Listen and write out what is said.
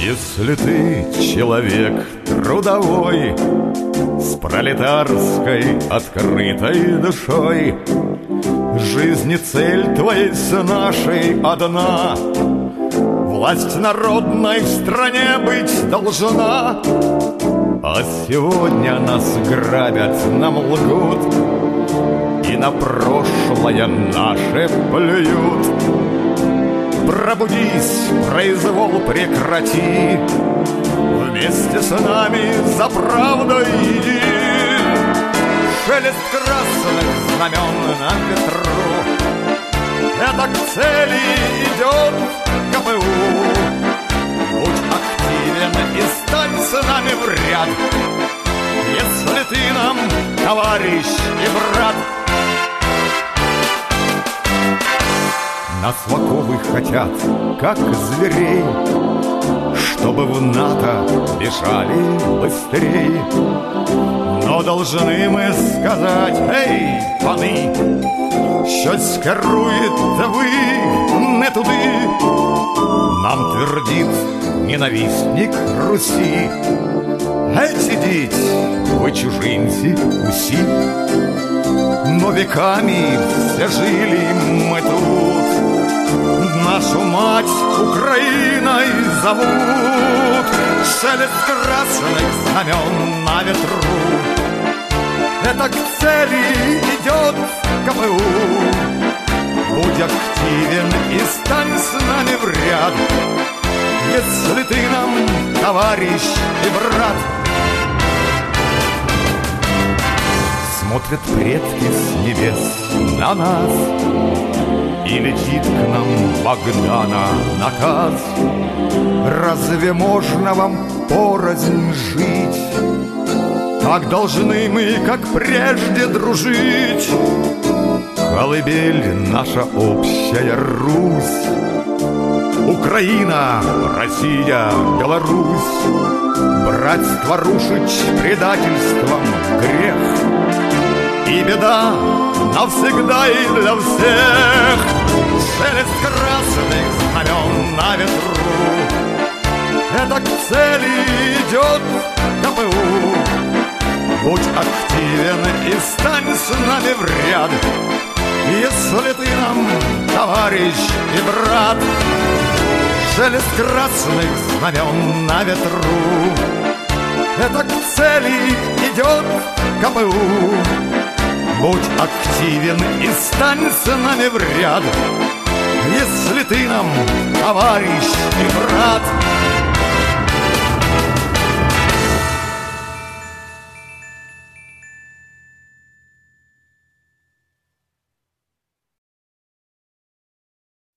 Если ты человек трудовой, с пролетарской открытой душой, жизни цель твоей с нашей одна: власть народной в стране быть должна. А сегодня нас грабят, нам лгут и на прошлое наше плюют. Пробудись, произвол прекрати, вместе с нами за правдой иди. Шелест красных знамен на ветру — это к цели идет КПУ. Будь активен и стань с нами в ряд, если ты нам товарищ и брат. Нас в оковы хотят, как зверей, чтобы в НАТО бежали быстрей. Но должны мы сказать: ей, пани, щось керуєте ви не туди. Нам твердит ненавистник Русі: геть ідіть, ви чужинці усі. Но веками все жили мы тут, нашу мать Украиной зовут. Шелест красных знамен на ветру — это к цели идет КПУ. Будь активен и стань с нами в ряд, если ты нам товарищ и брат. Смотрят предки с небес на нас, и летит к нам Богдана наказ: разве можно вам порознь жить? Так должны мы, как прежде, дружить. Колыбель наша общая Русь, Украина, Россия, Беларусь. Братство рушить предательством грех, и беда навсегда и для всех. Шелест красных знамен на ветру — это к цели идет КПУ. Будь активен и стань с нами в ряд, если ты нам товарищ и брат. Шелест красных знамен на ветру — это к цели идет КПУ. Будь активен и стань с нами в ряд, если ты нам товарищ и брат.